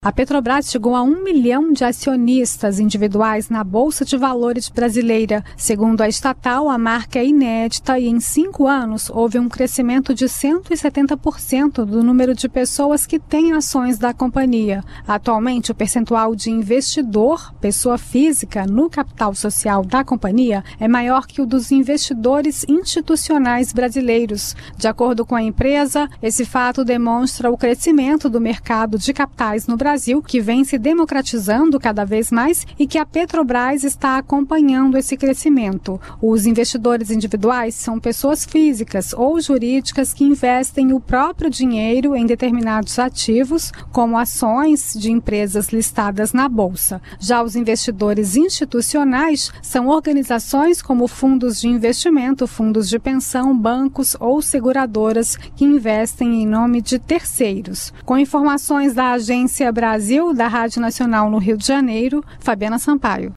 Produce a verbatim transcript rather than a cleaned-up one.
A Petrobras chegou a um milhão de acionistas individuais na Bolsa de Valores brasileira. Segundo a estatal, a marca é inédita e em cinco anos houve um crescimento de cento e setenta por cento do número de pessoas que têm ações da companhia. Atualmente, o percentual de investidor, pessoa física, no capital social da companhia é maior que o dos investidores institucionais brasileiros. De acordo com a empresa, esse fato demonstra o crescimento do mercado de capitais no Brasil. Brasil, que vem se democratizando cada vez mais e que a Petrobras está acompanhando esse crescimento. Os investidores individuais são pessoas físicas ou jurídicas que investem o próprio dinheiro em determinados ativos, como ações de empresas listadas na Bolsa. Já os investidores institucionais são organizações como fundos de investimento, fundos de pensão, bancos ou seguradoras que investem em nome de terceiros. Com informações da agência Brasil, da Rádio Nacional no Rio de Janeiro, Fabiana Sampaio.